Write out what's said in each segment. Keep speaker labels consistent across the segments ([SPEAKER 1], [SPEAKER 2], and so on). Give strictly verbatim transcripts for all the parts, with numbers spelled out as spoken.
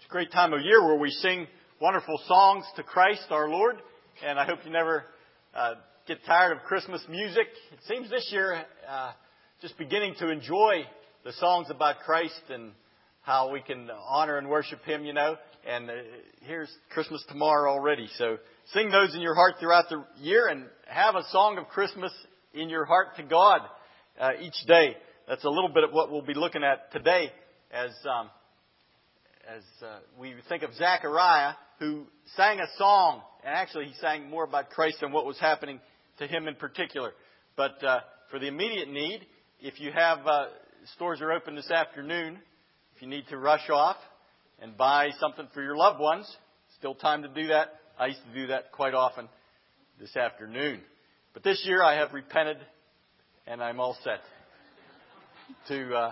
[SPEAKER 1] It's a great time of year where we sing wonderful songs to Christ our Lord. And I hope you never uh, get tired of Christmas music. It seems this year uh, just beginning to enjoy the songs about Christ and how we can honor and worship Him, you know. And uh, here's Christmas tomorrow already. So sing those in your heart throughout the year and have a song of Christmas in your heart to God uh, each day. That's a little bit of what we'll be looking at today as um, as uh, we think of Zechariah, who sang a song. And actually, he sang more about Christ and what was happening to him in particular. But uh, for the immediate need, if you have uh, stores are open this afternoon, if you need to rush off and buy something for your loved ones, still time to do that. I used to do that quite often this afternoon. But this year I have repented and I'm all set to uh,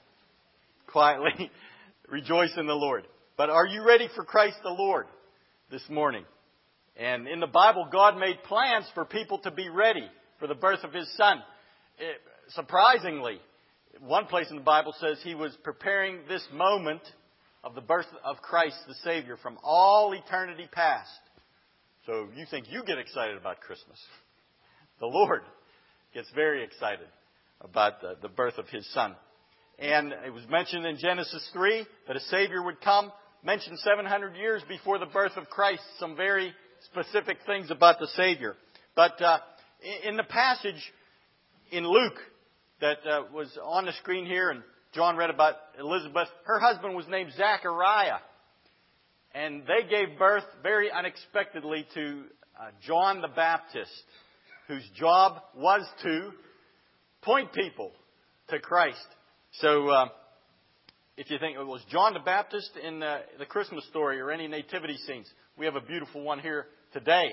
[SPEAKER 1] quietly rejoice in the Lord. But are you ready for Christ the Lord this morning? And in the Bible, God made plans for people to be ready for the birth of His Son. It, surprisingly, one place in the Bible says He was preparing this moment of the birth of Christ the Savior from all eternity past. So you think you get excited about Christmas. The Lord gets very excited about the, the birth of His Son. And it was mentioned in Genesis three that a Savior would come, mentioned seven hundred years before the birth of Christ, some very specific things about the Savior. But uh, in the passage in Luke that uh, was on the screen here, and John read about Elizabeth, her husband was named Zechariah. And they gave birth very unexpectedly to uh, John the Baptist, whose job was to point people to Christ. So, uh, if you think it was John the Baptist in the, the Christmas story or any nativity scenes, we have a beautiful one here today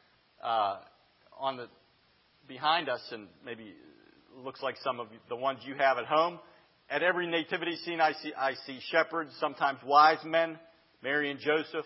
[SPEAKER 1] uh, on the behind us, and maybe looks like some of the ones you have at home. At every nativity scene, I see I see shepherds, sometimes wise men, Mary and Joseph,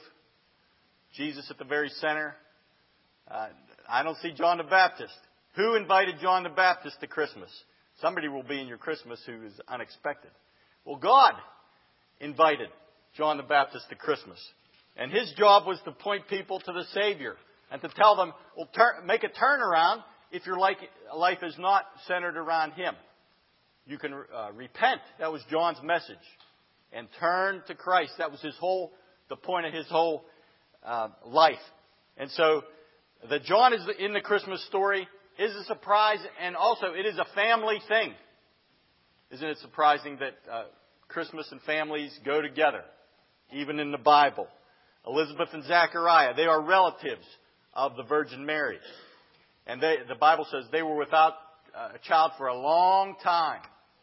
[SPEAKER 1] Jesus at the very center. Uh, I don't see John the Baptist. Who invited John the Baptist to Christmas? Somebody will be in your Christmas who is unexpected. Well, God invited John the Baptist to Christmas. And His job was to point people to the Savior and to tell them, well, turn, make a turnaround if your life is not centered around Him. You can uh, repent. That was John's message. And turn to Christ. That was his whole, the point of his whole uh, life. And so, that John is in the Christmas story is a surprise, and also it is a family thing. Isn't it surprising that uh, Christmas and families go together, even in the Bible? Elizabeth and Zechariah, they are relatives of the Virgin Mary. And they, the Bible says they were without uh, a child for a long time.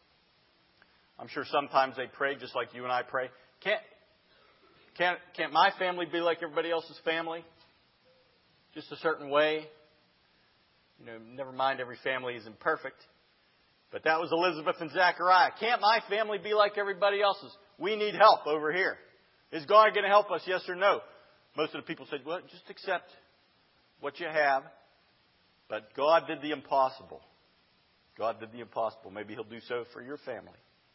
[SPEAKER 1] I'm sure sometimes they pray just like you and I pray. Can't, can't, can't my family be like everybody else's family? Just a certain way? You know, never mind, every family isn't perfect. But that was Elizabeth and Zechariah. Can't my family be like everybody else's? We need help over here. Is God going to help us, yes or no? Most of the people said, well, just accept what you have. But God did the impossible. God did the impossible. Maybe He'll do so for your family.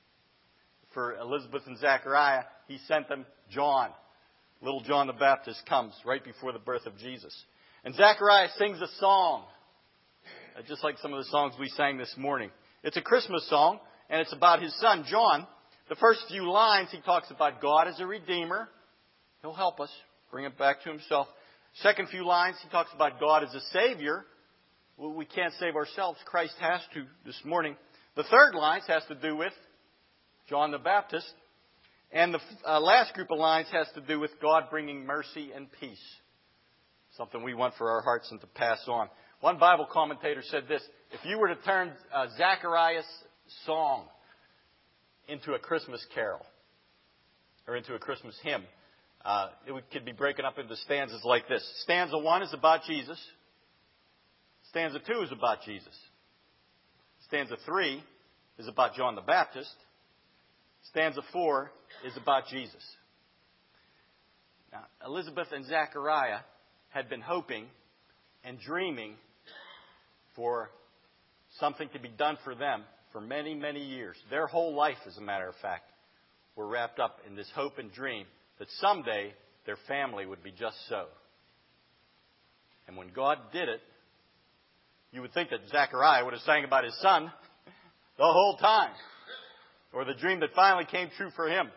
[SPEAKER 1] For Elizabeth and Zechariah, He sent them John. Little John the Baptist comes right before the birth of Jesus. And Zechariah sings a song, just like some of the songs we sang this morning. It's a Christmas song, and it's about his son, John. The first few lines, he talks about God as a Redeemer. He'll help us bring it back to Himself. Second few lines, he talks about God as a Savior. Well, we can't save ourselves. Christ has to this morning. The third lines has to do with John the Baptist. And the uh, last group of lines has to do with God bringing mercy and peace. Something we want for our hearts and to pass on. One Bible commentator said this: if you were to turn uh, Zechariah's song into a Christmas carol or into a Christmas hymn, uh, it would, could be broken up into stanzas like this. Stanza one is about Jesus. Stanza two is about Jesus. Stanza three is about John the Baptist. Stanza four is about Jesus. Now, Elizabeth and Zechariah had been hoping and dreaming for something to be done for them for many, many years. Their whole life, as a matter of fact, were wrapped up in this hope and dream that someday their family would be just so. And when God did it, you would think that Zechariah would have sang about his son the whole time, or the dream that finally came true for him.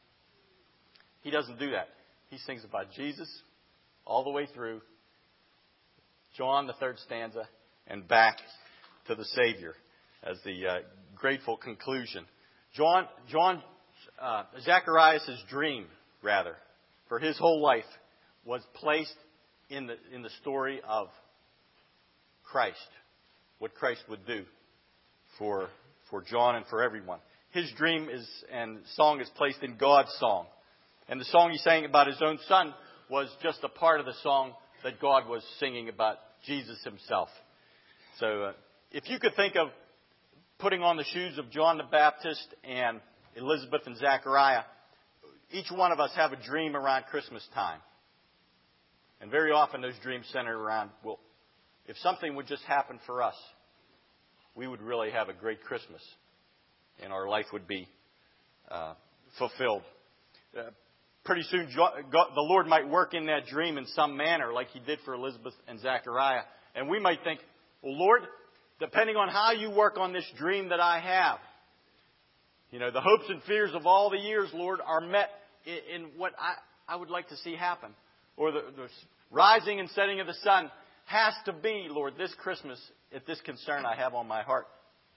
[SPEAKER 1] He doesn't do that. He sings about Jesus all the way through John, the third stanza, and back to the Savior as the uh, grateful conclusion. John, John, uh, Zacharias' dream, rather, for his whole life was placed in the in the story of Christ, what Christ would do for for John and for everyone. His dream is and song is placed in God's song, and the song he sang about his own son was just a part of the song that God was singing about Jesus himself. So, uh, if you could think of putting on the shoes of John the Baptist and Elizabeth and Zechariah, each one of us have a dream around Christmas time. And very often those dreams center around, well, if something would just happen for us, we would really have a great Christmas. And our life would be uh, fulfilled. Uh, pretty soon, God, the Lord might work in that dream in some manner, like He did for Elizabeth and Zechariah. And we might think, well, Lord, depending on how you work on this dream that I have, you know, the hopes and fears of all the years, Lord, are met in, in what I, I would like to see happen. Or the, the rising and setting of the sun has to be, Lord, this Christmas, at this concern I have on my heart.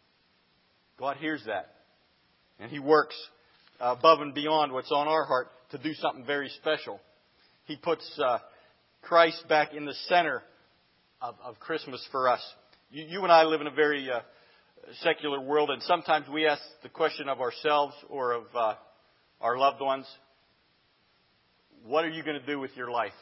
[SPEAKER 1] God hears that. And He works above and beyond what's on our heart to do something very special. He puts uh, Christ back in the center of, of Christmas for us. You, you and I live in a very uh, secular world, and sometimes we ask the question of ourselves or of uh, our loved ones, what are you going to do with your life?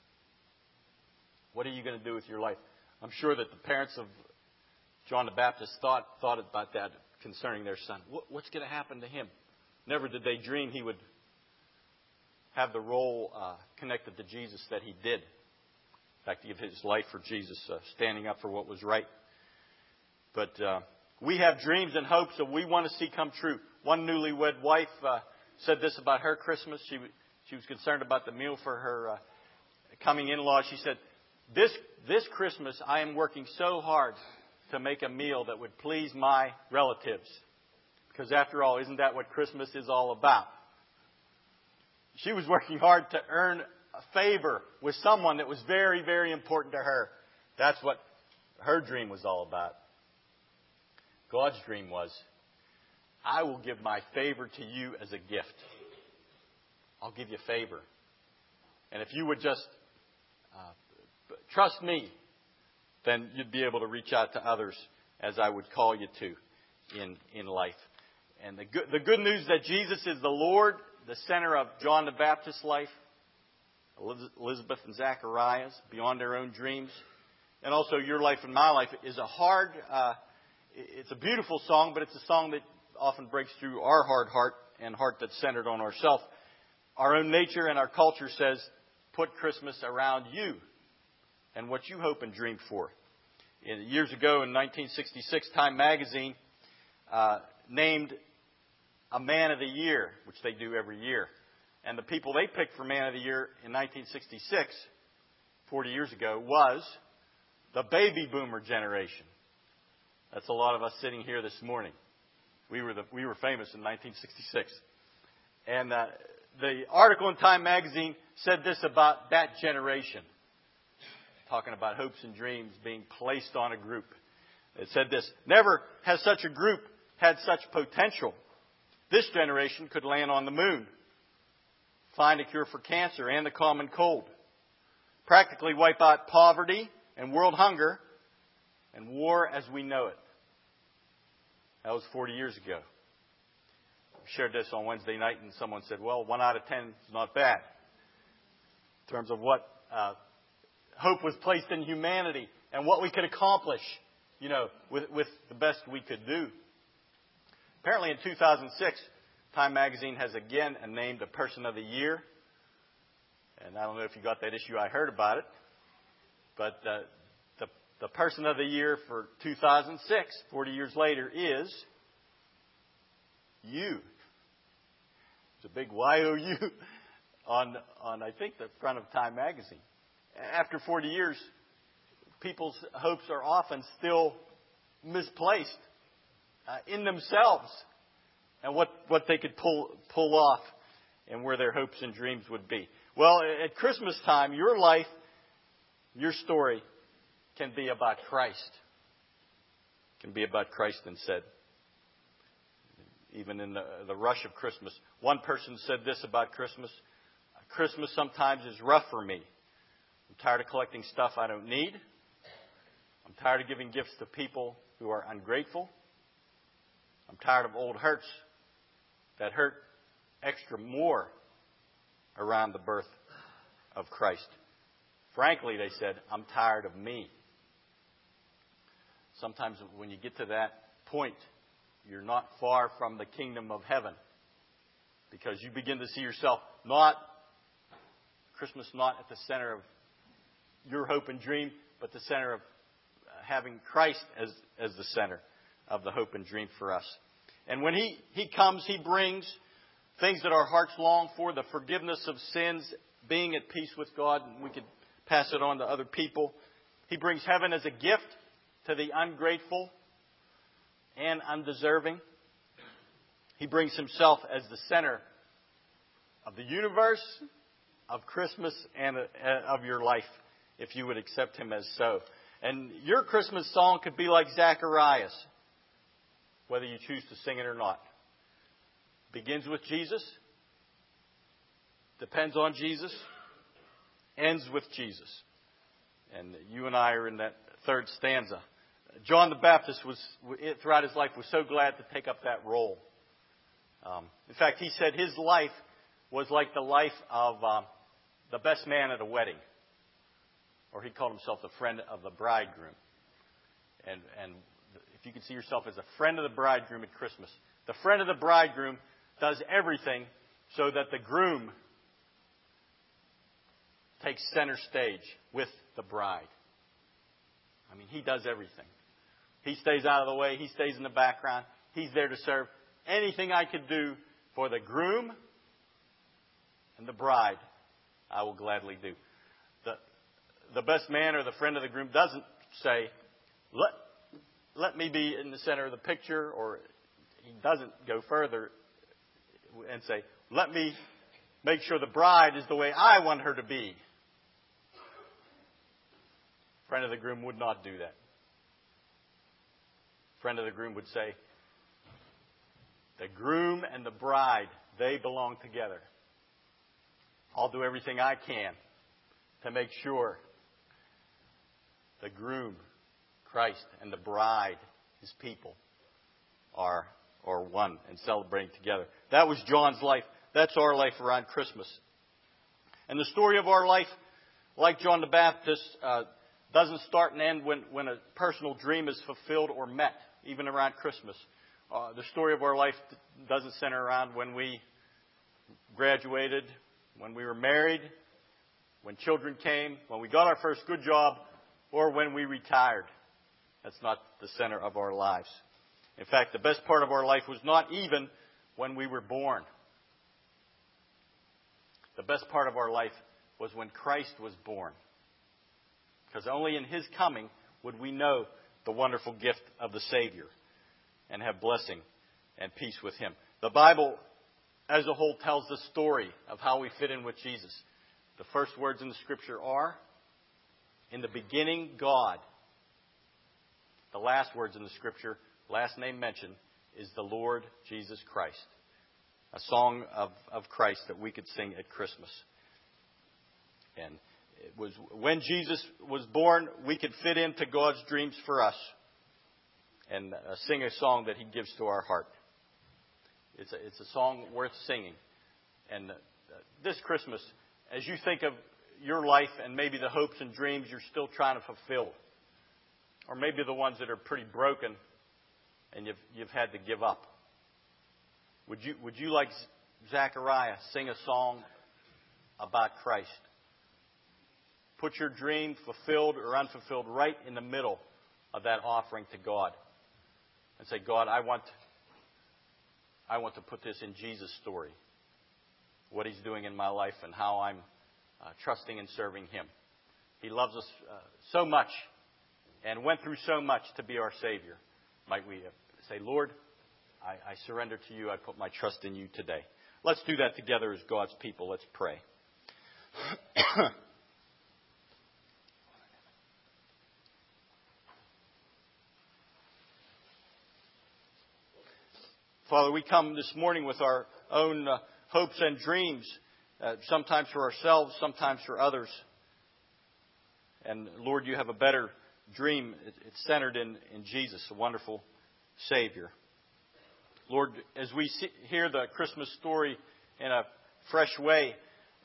[SPEAKER 1] What are you going to do with your life? I'm sure that the parents of John the Baptist thought thought about that concerning their son. What, what's going to happen to him? Never did they dream he would have the role uh, connected to Jesus that he did. In fact, give his life for Jesus, uh, standing up for what was right. But uh, we have dreams and hopes that we want to see come true. One newlywed wife uh, said this about her Christmas. She she was concerned about the meal for her uh, coming in-laws. She said, This this Christmas, I am working so hard to make a meal that would please my relatives. Because after all, isn't that what Christmas is all about? She was working hard to earn a favor with someone that was very, very important to her. That's what her dream was all about. God's dream was, I will give my favor to you as a gift. I'll give you favor. And if you would just uh, trust me, then you'd be able to reach out to others as I would call you to in, in life. And the good, the good news that Jesus is the Lord, the center of John the Baptist's life, Elizabeth and Zachariah's, beyond their own dreams, and also your life and my life, is a hard, uh, it's a beautiful song, but it's a song that often breaks through our hard heart and heart that's centered on ourselves. Our own nature and our culture says, put Christmas around you and what you hope and dream for. In, years ago, in nineteen sixty-six, Time magazine uh, named a Man of the Year, which they do every year. And the people they picked for Man of the Year in nineteen sixty-six, forty years ago, was the baby boomer generation. That's a lot of us sitting here this morning. We were the, we were famous in nineteen sixty-six. And uh, the article in Time magazine said this about that generation, talking about hopes and dreams being placed on a group. It said this, never has such a group had such potential. This generation could land on the moon, find a cure for cancer and the common cold, practically wipe out poverty and world hunger and war as we know it. That was forty years ago. I shared this on Wednesday night, and someone said, well, one out of ten is not bad in terms of what uh, hope was placed in humanity and what we could accomplish, you know, with, with the best we could do. Apparently in two thousand six, Time magazine has again named a Person of the Year. And I don't know if you got that issue. I heard about it. But uh, the, the Person of the Year for two thousand six, forty years later, is you. It's a big Y O U. on, on I think, the front of Time magazine. After forty years, people's hopes are often still misplaced uh, in themselves and what, what they could pull, pull off and where their hopes and dreams would be. Well, at Christmas time, your life, your story can be about Christ. Can be about Christ instead. Even in the, the rush of Christmas. One person said this about Christmas. Christmas sometimes is rough for me. I'm tired of collecting stuff I don't need. I'm tired of giving gifts to people who are ungrateful. I'm tired of old hurts that hurt extra more around the birth of Christ. Frankly, they said, I'm tired of me. Sometimes when you get to that point, you're not far from the kingdom of heaven. Because you begin to see yourself not, Christmas not at the center of your hope and dream, but the center of having Christ as, as the center of the hope and dream for us. And when He, he comes, He brings things that our hearts long for, the forgiveness of sins, being at peace with God, and we could pass it on to other people. He brings heaven as a gift to the ungrateful and undeserving. He brings Himself as the center of the universe, of Christmas, and of your life, if you would accept Him as so. And your Christmas song could be like Zacharias, whether you choose to sing it or not. Begins with Jesus, depends on Jesus, ends with Jesus. And you and I are in that third stanza. John the Baptist was, throughout his life, was so glad to take up that role. Um, in fact, he said his life was like the life of um, the best man at a wedding. Or he called himself the friend of the bridegroom. And, and if you can see yourself as a friend of the bridegroom at Christmas, the friend of the bridegroom does everything so that the groom takes center stage with the bride. I mean, he does everything. He stays out of the way. He stays in the background. He's there to serve. Anything I could do for the groom and the bride, I will gladly do. The, the best man or the friend of the groom doesn't say, let, let me be in the center of the picture, or he doesn't go further and say, let me make sure the bride is the way I want her to be. Friend of the groom would not do that. Friend of the groom would say, the groom and the bride, they belong together. I'll do everything I can to make sure the groom, Christ, and the bride, His people, are, are one and celebrating together. That was John's life. That's our life around Christmas. And the story of our life, like John the Baptist, uh, doesn't start and end when, when a personal dream is fulfilled or met, even around Christmas. Uh, the story of our life doesn't center around when we graduated, when we were married, when children came, when we got our first good job, or when we retired. That's not the center of our lives. In fact, the best part of our life was not even when we were born. The best part of our life was when Christ was born. Because only in His coming would we know the wonderful gift of the Savior and have blessing and peace with Him. The Bible as a whole tells the story of how we fit in with Jesus. The first words in the Scripture are, in the beginning, God. The last words in the Scripture, last name mentioned, is the Lord Jesus Christ. A song of, of Christ that we could sing at Christmas. And it was when Jesus was born, we could fit into God's dreams for us and uh, sing a song that He gives to our heart. It's a, it's a song worth singing. And uh, this Christmas, as you think of your life and maybe the hopes and dreams you're still trying to fulfill, or maybe the ones that are pretty broken and you've, you've had to give up, would you, would you, like Zachariah, sing a song about Christ? Put your dream, fulfilled or unfulfilled, right in the middle of that offering to God. And say, God, I want, I want to put this in Jesus' story. what He's doing in my life and how I'm uh, trusting and serving Him. He loves us uh, so much and went through so much to be our Savior. Might we say, Lord, I, I surrender to You. I put my trust in You today. Let's do that together as God's people. Let's pray. Father, we come this morning with our own uh, hopes and dreams, uh, sometimes for ourselves, sometimes for others. And Lord, You have a better dream. It's centered in, in Jesus, a wonderful Savior. Lord, as we see, hear the Christmas story in a fresh way,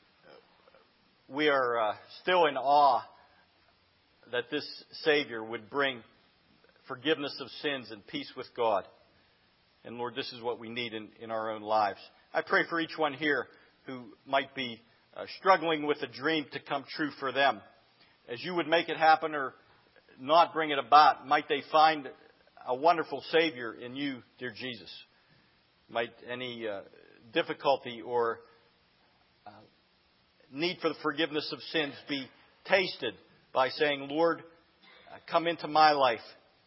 [SPEAKER 1] we are uh, still in awe that this Savior would bring forgiveness of sins and peace with God. And Lord, this is what we need in, in our own lives. I pray for each one here who might be uh, struggling with a dream to come true for them. As You would make it happen or not bring it about, might they find a wonderful Savior in You, dear Jesus. Might any uh, difficulty or uh, need for the forgiveness of sins be tasted by saying, Lord, uh, come into my life.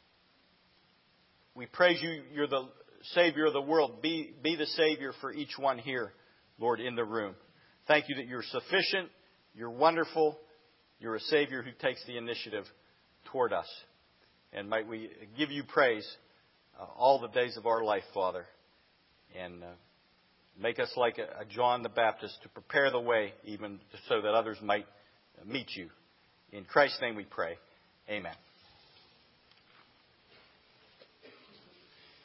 [SPEAKER 1] We praise You. You're the Savior of the world. Be, be the Savior for each one here, Lord, in the room. Thank You that You're sufficient. You're wonderful. You're a Savior who takes the initiative toward us. And might we give You praise uh, all the days of our life, Father. And uh, make us like a, a John the Baptist to prepare the way even so that others might meet You. In Christ's name we pray. Amen.